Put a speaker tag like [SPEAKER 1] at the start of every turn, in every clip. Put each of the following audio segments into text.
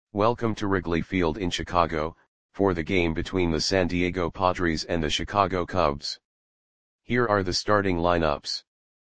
[SPEAKER 1] Welcome to Wrigley Field in Chicago, for the game between the San Diego Padres and the Chicago Cubs. Here are the starting lineups.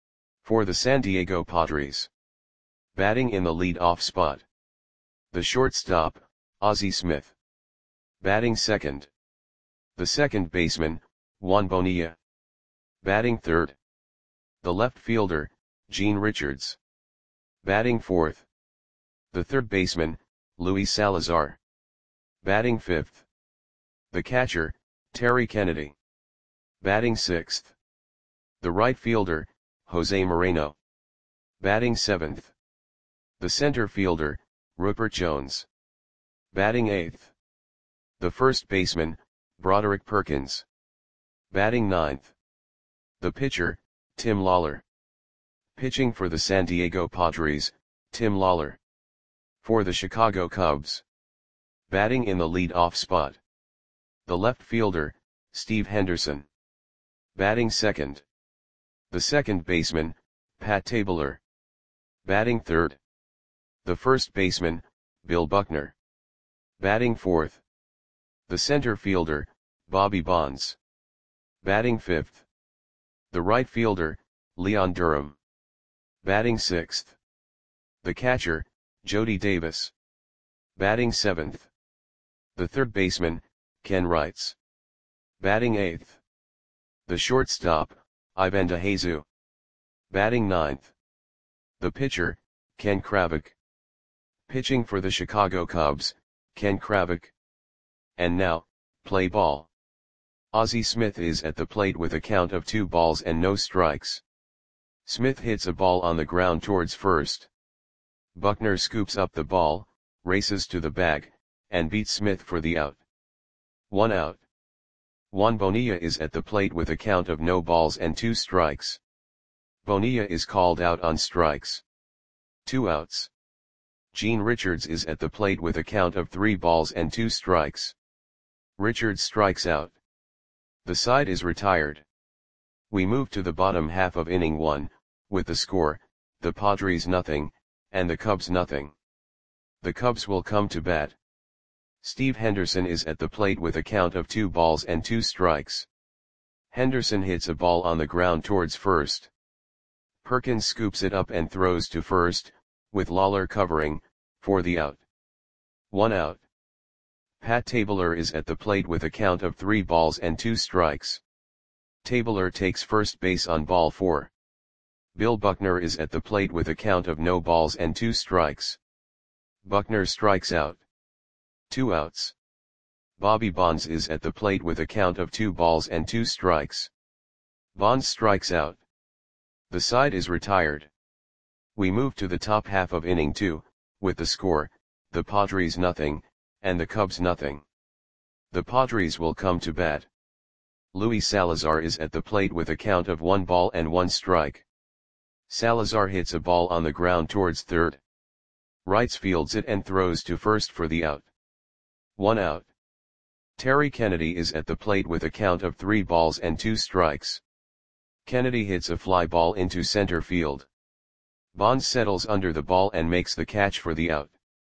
[SPEAKER 1] For the San Diego Padres. Batting in the lead-off spot. The shortstop, Ozzie Smith. Batting second. The second baseman, Juan Bonilla. Batting third. The left fielder, Gene Richards. Batting fourth. The third baseman, Luis Salazar. Batting fifth. The catcher, Terry Kennedy. Batting sixth. The right fielder, Jose Moreno. Batting seventh. The center fielder, Rupert Jones. Batting eighth. The first baseman, Broderick Perkins. Batting ninth. The pitcher, Tim Lawler. Pitching for the San Diego Padres, Tim Lawler. For the Chicago Cubs. Batting in the lead-off spot. The left fielder, Steve Henderson. Batting second. The second baseman, Pat Tabler. Batting third. The first baseman, Bill Buckner. Batting fourth. The center fielder, Bobby Bonds. Batting fifth. The right fielder, Leon Durham. Batting sixth. The catcher, Jody Davis. Batting seventh. The third baseman, Ken Wrights. Batting eighth. The shortstop, Ivan DeJesus. Batting ninth. The pitcher, Ken Kravik. Pitching for the Chicago Cubs, Ken Kravik. And now, play ball. Ozzie Smith is at the plate with a count of 2 balls and no strikes. Smith hits a ball on the ground towards first. Buckner scoops up the ball, races to the bag, and beats Smith for the out. 1 out. Juan Bonilla is at the plate with a count of no balls and 2 strikes. Bonilla is called out on strikes. 2 outs. Gene Richards is at the plate with a count of 3 balls and 2 strikes. Richards strikes out. The side is retired. We move to the bottom half of inning 1, with the score, the Padres nothing, and the Cubs nothing. The Cubs will come to bat. Steve Henderson is at the plate with a count of 2 balls and 2 strikes. Henderson hits a ball on the ground towards first. Perkins scoops it up and throws to first, with Lawler covering, for the out. 1 out. Pat Tabler is at the plate with a count of 3 balls and 2 strikes. Tabler takes first base on ball 4. Bill Buckner is at the plate with a count of no balls and 2 strikes. Buckner strikes out. 2 outs. Bobby Bonds is at the plate with a count of 2 balls and 2 strikes. Bonds strikes out. The side is retired. We move to the top half of inning 2, with the score, the Padres nothing, and the Cubs nothing. The Padres will come to bat. Luis Salazar is at the plate with a count of 1 ball and 1 strike. Salazar hits a ball on the ground towards third. Wrights fields it and throws to first for the out. 1 out. Terry Kennedy is at the plate with a count of 3 balls and 2 strikes. Kennedy hits a fly ball into center field. Bonds settles under the ball and makes the catch for the out.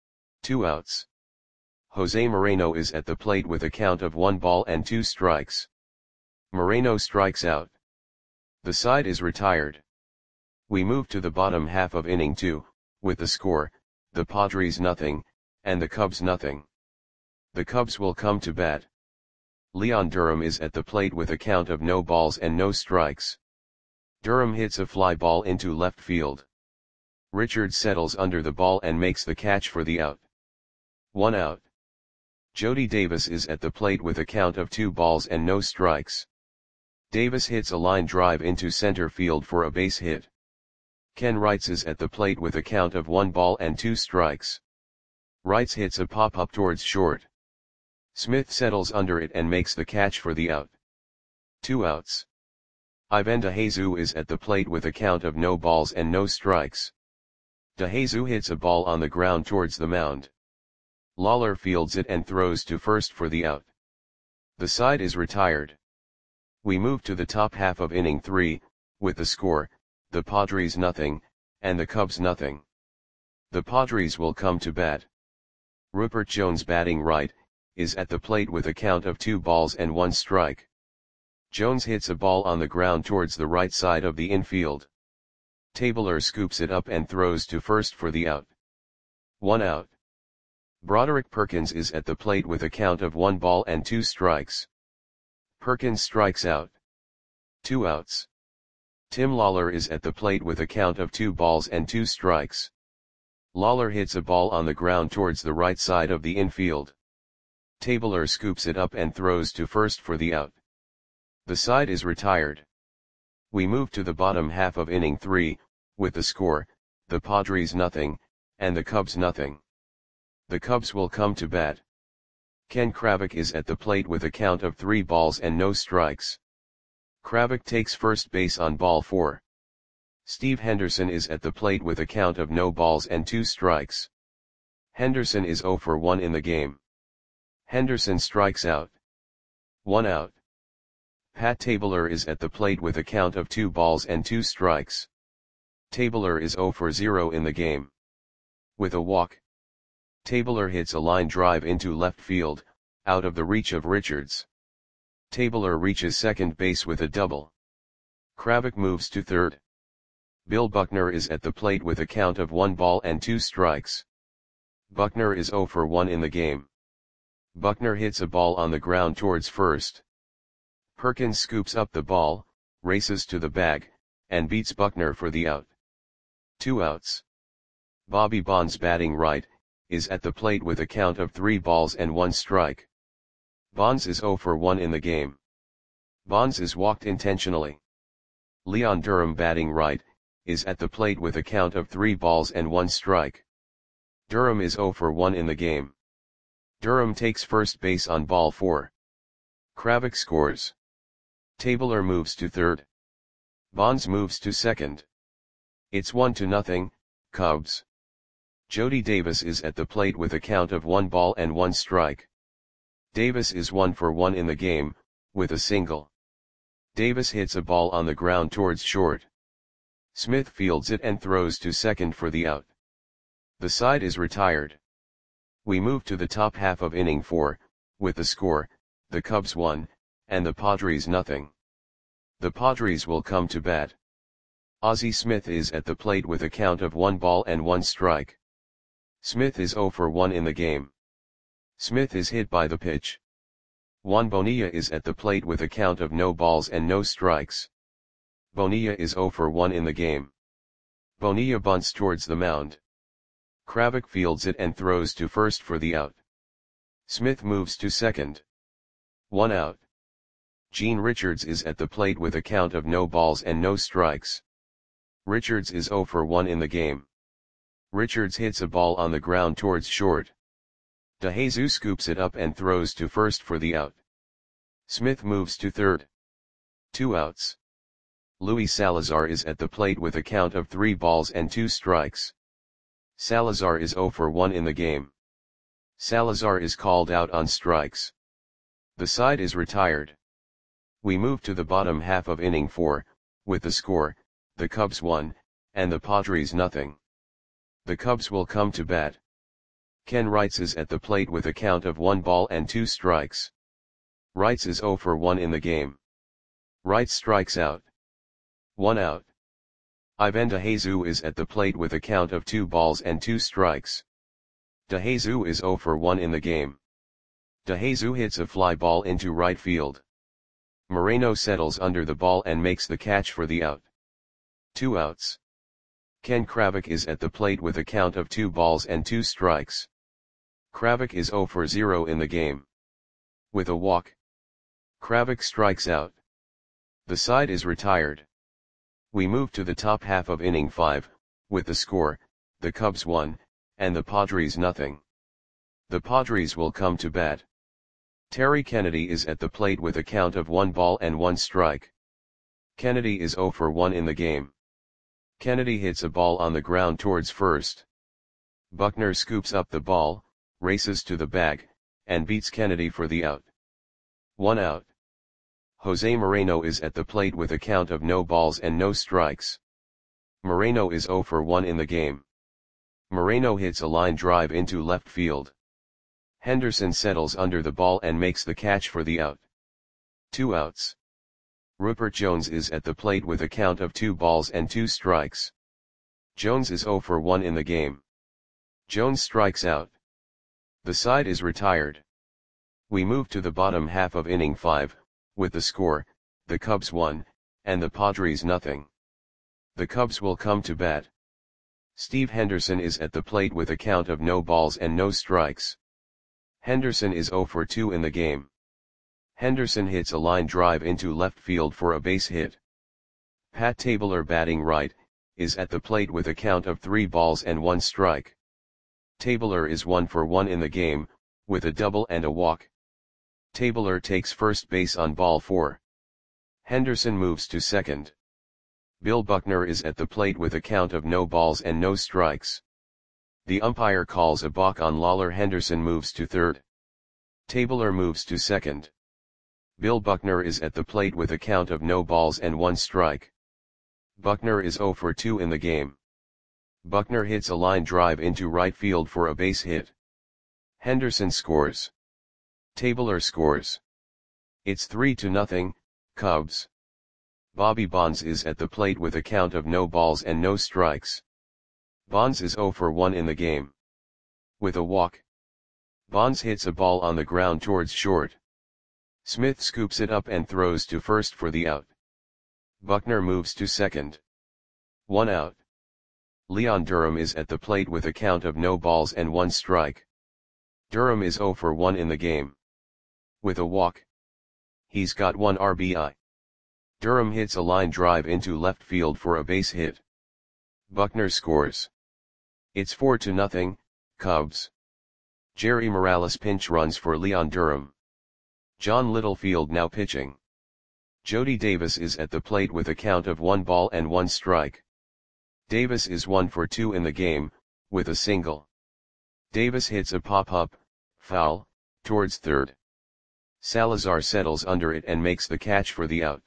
[SPEAKER 1] 2 outs. Jose Moreno is at the plate with a count of 1 ball and 2 strikes. Moreno strikes out. The side is retired. We move to the bottom half of inning 2, with the score, the Padres nothing, and the Cubs nothing. The Cubs will come to bat. Leon Durham is at the plate with a count of no balls and no strikes. Durham hits a fly ball into left field. Richards settles under the ball and makes the catch for the out. 1 out. Jody Davis is at the plate with a count of 2 balls and no strikes. Davis hits a line drive into center field for a base hit. Ken Wrights is at the plate with a count of 1 ball and 2 strikes. Wrights hits a pop-up towards short. Smith settles under it and makes the catch for the out. 2 outs. Ivan DeJesus is at the plate with a count of no balls and no strikes. DeJesus hits a ball on the ground towards the mound. Lawler fields it and throws to first for the out. The side is retired. We move to the top half of inning 3, with the score, the Padres nothing, and the Cubs nothing. The Padres will come to bat. Rupert Jones batting right, is at the plate with a count of 2 balls and 1 strike. Jones hits a ball on the ground towards the right side of the infield. Tabler scoops it up and throws to first for the out. 1 out. Broderick Perkins is at the plate with a count of 1 ball and 2 strikes. Perkins strikes out. 2 outs. Tim Lawler is at the plate with a count of 2 balls and 2 strikes. Lawler hits a ball on the ground towards the right side of the infield. Tabler scoops it up and throws to first for the out. The side is retired. We move to the bottom half of inning 3, with the score, the Padres nothing, and the Cubs nothing. The Cubs will come to bat. Ken Kravik is at the plate with a count of 3 balls and no strikes. Kravik takes first base on ball 4. Steve Henderson is at the plate with a count of no balls and 2 strikes. Henderson is 0 for 1 in the game. Henderson strikes out. 1 out. Pat Tabler is at the plate with a count of 2 balls and 2 strikes. Tabler is 0 for 0 in the game. With a walk. Tabler hits a line drive into left field, out of the reach of Richards. Tabler reaches second base with a double. Kravik moves to third. Bill Buckner is at the plate with a count of 1 ball and 2 strikes. Buckner is 0 for 1 in the game. Buckner hits a ball on the ground towards first. Perkins scoops up the ball, races to the bag, and beats Buckner for the out. 2 outs. Bobby Bonds batting right, is at the plate with a count of 3 balls and 1 strike. Bonds is 0 for 1 in the game. Bonds is walked intentionally. Leon Durham batting right, is at the plate with a count of 3 balls and 1 strike. Durham is 0 for 1 in the game. Durham takes first base on ball 4. Kravik scores. Tabler moves to third. Bonds moves to second. It's 1-0, Cubs. Jody Davis is at the plate with a count of 1 ball and 1 strike. Davis is 1 for 1 in the game, with a single. Davis hits a ball on the ground towards short. Smith fields it and throws to second for the out. The side is retired. We move to the top half of inning 4, with the score, the Cubs 1, and the Padres nothing. The Padres will come to bat. Ozzie Smith is at the plate with a count of 1 ball and 1 strike. Smith is 0 for 1 in the game. Smith is hit by the pitch. Juan Bonilla is at the plate with a count of no balls and no strikes. Bonilla is 0 for 1 in the game. Bonilla bunts towards the mound. Kravik fields it and throws to first for the out. Smith moves to second. 1 out. Gene Richards is at the plate with a count of no balls and no strikes. Richards is 0 for 1 in the game. Richards hits a ball on the ground towards short. DeJesus scoops it up and throws to first for the out. Smith moves to third. 2 outs. Luis Salazar is at the plate with a count of 3 balls and 2 strikes. Salazar is 0 for 1 in the game. Salazar is called out on strikes. The side is retired. We move to the bottom half of inning 4, with the score, the Cubs 1, and the Padres nothing. The Cubs will come to bat. Ken Wrights is at the plate with a count of 1 ball and 2 strikes. Wrights is 0 for 1 in the game. Wrights strikes out. 1 out. Ivan DeJesus is at the plate with a count of 2 balls and 2 strikes. DeJesus is 0 for 1 in the game. DeJesus hits a fly ball into right field. Moreno settles under the ball and makes the catch for the out. 2 outs. Ken Kravik is at the plate with a count of 2 balls and 2 strikes. Kravik is 0 for 0 in the game. With a walk. Kravik strikes out. The side is retired. We move to the top half of inning 5, with the score, the Cubs 1, and the Padres nothing. The Padres will come to bat. Terry Kennedy is at the plate with a count of 1 ball and 1 strike. Kennedy is 0 for 1 in the game. Kennedy hits a ball on the ground towards first. Buckner scoops up the ball, races to the bag, and beats Kennedy for the out. 1 out. Jose Moreno is at the plate with a count of no balls and no strikes. Moreno is 0 for 1 in the game. Moreno hits a line drive into left field. Henderson settles under the ball and makes the catch for the out. 2 outs. Rupert Jones is at the plate with a count of 2 balls and 2 strikes. Jones is 0 for 1 in the game. Jones strikes out. The side is retired. We move to the bottom half of inning 5, with the score, the Cubs 1, and the Padres nothing. The Cubs will come to bat. Steve Henderson is at the plate with a count of no balls and no strikes. Henderson is 0 for 2 in the game. Henderson hits a line drive into left field for a base hit. Pat Tabler, batting right, is at the plate with a count of 3 balls and 1 strike. Tabler is 1 for 1 in the game, with a double and a walk. Tabler takes first base on ball 4. Henderson moves to second. Bill Buckner is at the plate with a count of no balls and no strikes. The umpire calls a balk on Lawler. Henderson moves to third. Tabler moves to second. Bill Buckner is at the plate with a count of no balls and 1 strike. Buckner is 0 for 2 in the game. Buckner hits a line drive into right field for a base hit. Henderson scores. Tabler scores. It's 3-0, Cubs. Bobby Bonds is at the plate with a count of no balls and no strikes. Bonds is 0 for 1 in the game. With a walk. Bonds hits a ball on the ground towards short. Smith scoops it up and throws to first for the out. Buckner moves to second. 1 out. Leon Durham is at the plate with a count of no balls and 1 strike. Durham is 0 for 1 in the game. With a walk. He's got 1 RBI. Durham hits a line drive into left field for a base hit. Buckner scores. It's 4-0, Cubs. Jerry Morales pinch runs for Leon Durham. John Littlefield now pitching. Jody Davis is at the plate with a count of 1 ball and 1 strike. Davis is 1 for 2 in the game, with a single. Davis hits a pop-up, foul, towards third. Salazar settles under it and makes the catch for the out.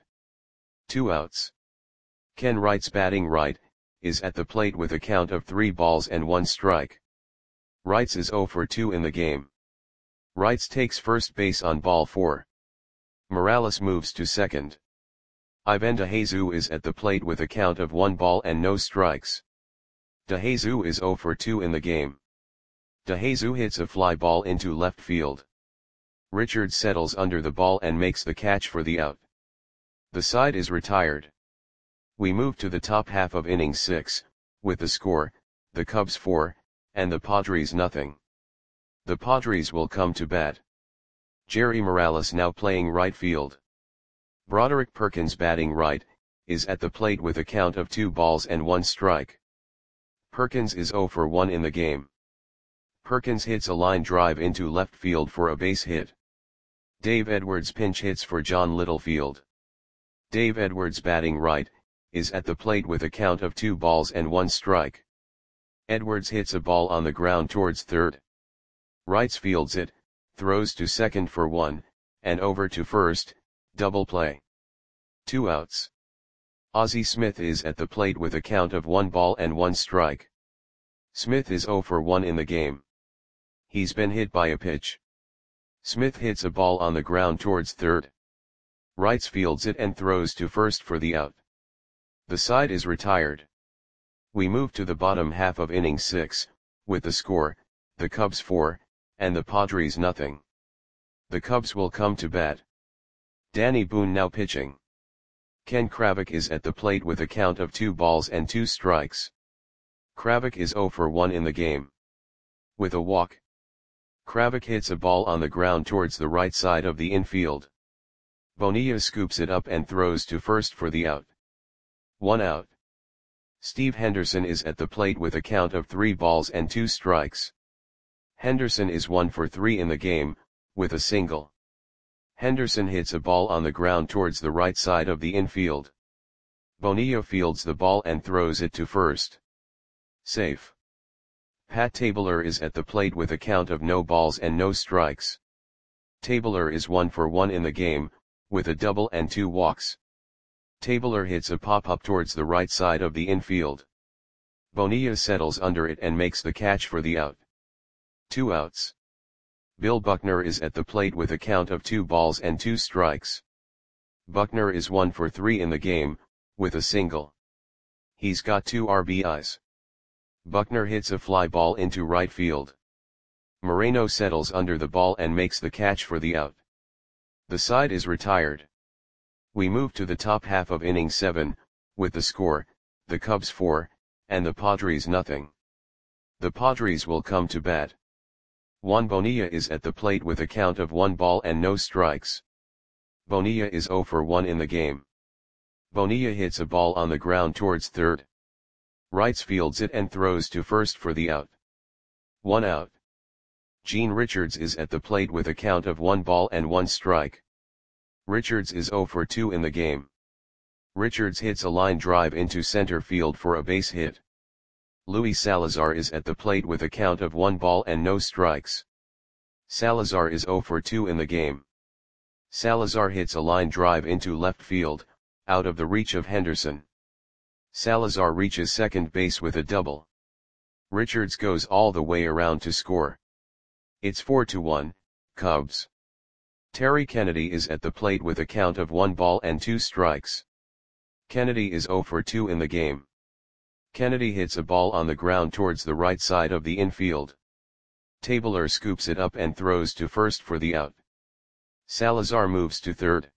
[SPEAKER 1] 2 outs. Ken Wrights, batting right, is at the plate with a count of 3 balls and 1 strike. Wrights is 0 for 2 in the game. Wrights takes first base on ball 4. Morales moves to second. Ivan DeJesus is at the plate with a count of 1 ball and no strikes. DeJesus is 0 for 2 in the game. DeJesus hits a fly ball into left field. Richards settles under the ball and makes the catch for the out. The side is retired. We move to the top half of inning 6, with the score, the Cubs 4, and the Padres nothing. The Padres will come to bat. Jerry Morales now playing right field. Broderick Perkins, batting right, is at the plate with a count of 2 balls and 1 strike. Perkins is 0 for 1 in the game. Perkins hits a line drive into left field for a base hit. Dave Edwards pinch hits for John Littlefield. Dave Edwards, batting right, is at the plate with a count of 2 balls and 1 strike. Edwards hits a ball on the ground towards third. Wrights fields it, throws to second for 1, and over to first, double play. 2 outs. Ozzie Smith is at the plate with a count of 1 ball and 1 strike. Smith is 0 for 1 in the game. He's been hit by a pitch. Smith hits a ball on the ground towards third. Wrights fields it and throws to first for the out. The side is retired. We move to the bottom half of inning 6, with the score, the Cubs 4, and the Padres nothing. The Cubs will come to bat. Danny Boone now pitching. Ken Kravik is at the plate with a count of 2 balls and 2 strikes. Kravik is 0 for 1 in the game. With a walk. Kravik hits a ball on the ground towards the right side of the infield. Bonilla scoops it up and throws to first for the out. 1 out. Steve Henderson is at the plate with a count of 3 balls and 2 strikes. Henderson is 1 for 3 in the game, with a single. Henderson hits a ball on the ground towards the right side of the infield. Bonilla fields the ball and throws it to first. Safe. Pat Tabler is at the plate with a count of no balls and no strikes. Tabler is 1 for 1 in the game, with a double and 2 walks. Tabler hits a pop-up towards the right side of the infield. Bonilla settles under it and makes the catch for the out. 2 outs. Bill Buckner is at the plate with a count of 2 balls and 2 strikes. Buckner is 1 for 3 in the game, with a single. He's got 2 RBIs. Buckner hits a fly ball into right field. Moreno settles under the ball and makes the catch for the out. The side is retired. We move to the top half of inning 7, with the score, the Cubs 4, and the Padres nothing. The Padres will come to bat. Juan Bonilla is at the plate with a count of 1 ball and no strikes. Bonilla is 0 for 1 in the game. Bonilla hits a ball on the ground towards third. Wrights fields it and throws to first for the out. 1 out. Gene Richards is at the plate with a count of 1 ball and 1 strike. Richards is 0 for 2 in the game. Richards hits a line drive into center field for a base hit. Luis Salazar is at the plate with a count of 1 ball and no strikes. Salazar is 0 for 2 in the game. Salazar hits a line drive into left field, out of the reach of Henderson. Salazar reaches second base with a double. Richards goes all the way around to score. It's 4-1, Cubs. Terry Kennedy is at the plate with a count of 1 ball and 2 strikes. Kennedy is 0 for 2 in the game. Kennedy hits a ball on the ground towards the right side of the infield. Tabler scoops it up and throws to first for the out. Salazar moves to third.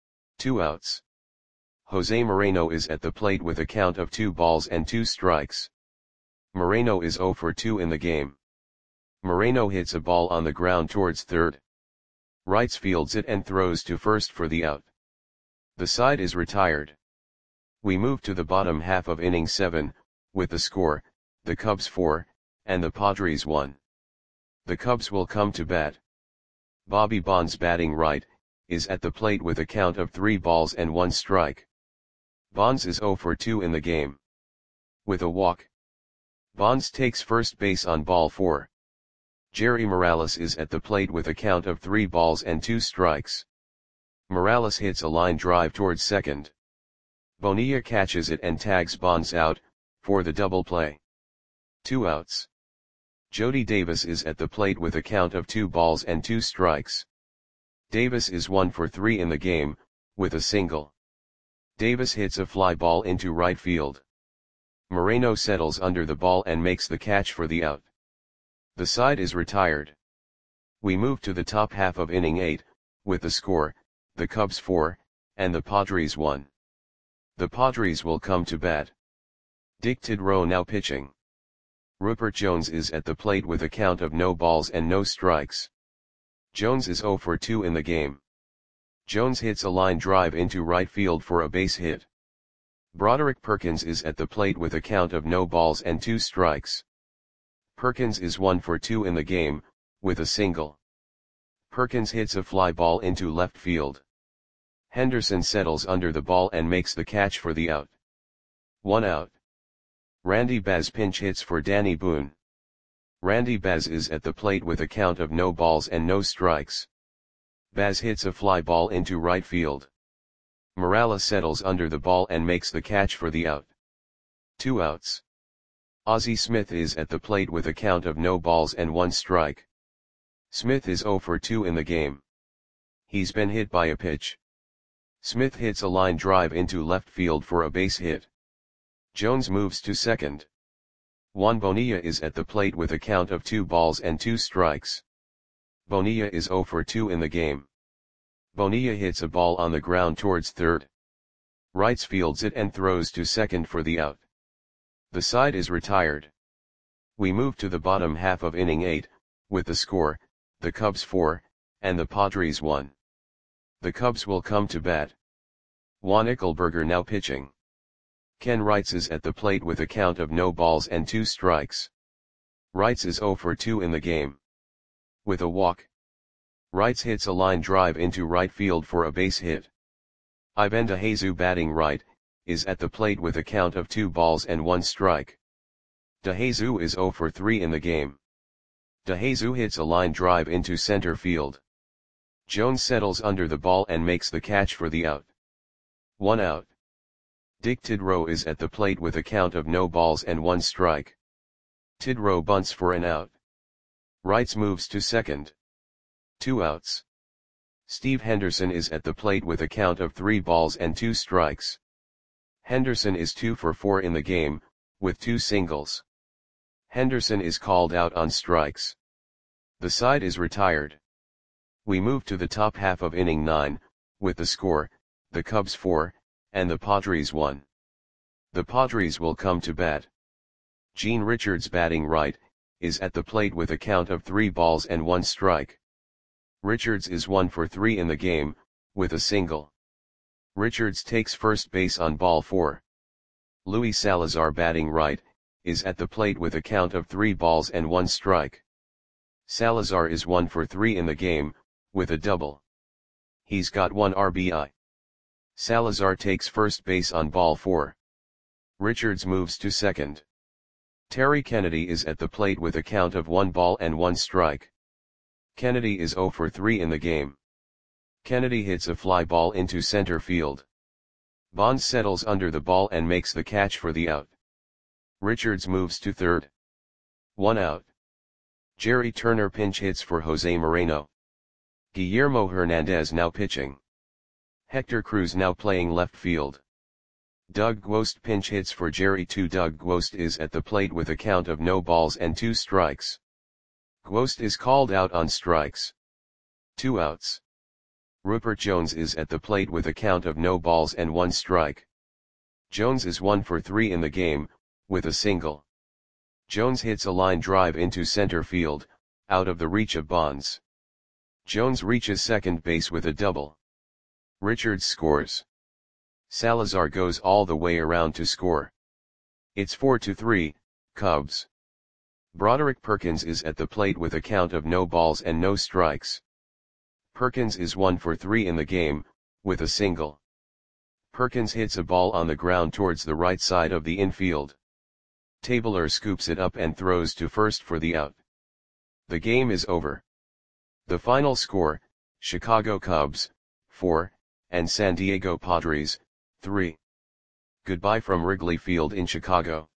[SPEAKER 1] 2 outs. Jose Moreno is at the plate with a count of 2 balls and 2 strikes. Moreno is 0 for 2 in the game. Moreno hits a ball on the ground towards third. Wrights fields it and throws to first for the out. The side is retired. We move to the bottom half of inning 7, with the score, the Cubs 4, and the Padres 1. The Cubs will come to bat. Bobby Bonds, batting right, is at the plate with a count of 3 balls and 1 strike. Bonds is 0 for 2 in the game. With a walk. Bonds takes first base on ball 4. Jerry Morales is at the plate with a count of 3 balls and 2 strikes. Morales hits a line drive towards second. Bonilla catches it and tags Bonds out, for the double play. 2 outs. Jody Davis is at the plate with a count of 2 balls and 2 strikes. Davis is 1 for 3 in the game, with a single. Davis hits a fly ball into right field. Moreno settles under the ball and makes the catch for the out. The side is retired. We move to the top half of inning 8, with the score, the Cubs 4, and the Padres 1. The Padres will come to bat. Dick Tidrow now pitching. Rupert Jones is at the plate with a count of no balls and no strikes. Jones is 0 for 2 in the game. Jones hits a line drive into right field for a base hit. Broderick Perkins is at the plate with a count of no balls and 2 strikes. Perkins is 1 for 2 in the game, with a single. Perkins hits a fly ball into left field. Henderson settles under the ball and makes the catch for the out. 1 out. Randy Baz pinch hits for Danny Boone. Randy Baz is at the plate with a count of no balls and no strikes. Baz hits a fly ball into right field. Morales settles under the ball and makes the catch for the out. 2 outs. Ozzie Smith is at the plate with a count of no balls and 1 strike. Smith is 0 for 2 in the game. He's been hit by a pitch. Smith hits a line drive into left field for a base hit. Jones moves to second. Juan Bonilla is at the plate with a count of 2 balls and 2 strikes. Bonilla is 0 for 2 in the game. Bonilla hits a ball on the ground towards third. Wrights fields it and throws to second for the out. The side is retired. We move to the bottom half of inning 8, with the score, the Cubs 4, and the Padres 1. The Cubs will come to bat. Juan Ickelberger now pitching. Ken Wrights is at the plate with a count of no balls and 2 strikes. Wrights is 0 for 2 in the game. With a walk. Wrights hits a line drive into right field for a base hit. Ivan DeJesus, batting right, is at the plate with a count of 2 balls and 1 strike. DeJesus is 0 for 3 in the game. DeJesus hits a line drive into center field. Jones settles under the ball and makes the catch for the out. 1 out. Dick Tidrow is at the plate with a count of no balls and 1 strike. Tidrow bunts for an out. Wrights moves to second. 2 outs. Steve Henderson is at the plate with a count of 3 balls and 2 strikes. Henderson is 2 for 4 in the game, with 2 singles. Henderson is called out on strikes. The side is retired. We move to the top half of inning 9, with the score, the Cubs 4, and the Padres 1. The Padres will come to bat. Gene Richards, batting right, is at the plate with a count of 3 balls and 1 strike. Richards is 1 for 3 in the game, with a single. Richards takes first base on ball 4. Luis Salazar, batting right, is at the plate with a count of 3 balls and 1 strike. Salazar is 1 for 3 in the game, with a double. He's got 1 RBI. Salazar takes first base on ball 4. Richards moves to second. Terry Kennedy is at the plate with a count of 1 ball and 1 strike. Kennedy is 0 for 3 in the game. Kennedy hits a fly ball into center field. Bonds settles under the ball and makes the catch for the out. Richards moves to third. 1 out. Jerry Turner pinch hits for Jose Moreno. Guillermo Hernandez now pitching. Hector Cruz now playing left field. Doug Gwost pinch hits for Jerry 2. Doug Gwost is at the plate with a count of no balls and 2 strikes. Gwost is called out on strikes. 2 outs. Rupert Jones is at the plate with a count of no balls and 1 strike. Jones is 1 for 3 in the game, with a single. Jones hits a line drive into center field, out of the reach of Bonds. Jones reaches second base with a double. Richards scores. Salazar goes all the way around to score. It's 4-3, Cubs. Broderick Perkins is at the plate with a count of no balls and no strikes. Perkins is 1 for 3 in the game, with a single. Perkins hits a ball on the ground towards the right side of the infield. Tabler scoops it up and throws to first for the out. The game is over. The final score, Chicago Cubs, 4, and San Diego Padres, 3. Goodbye from Wrigley Field in Chicago.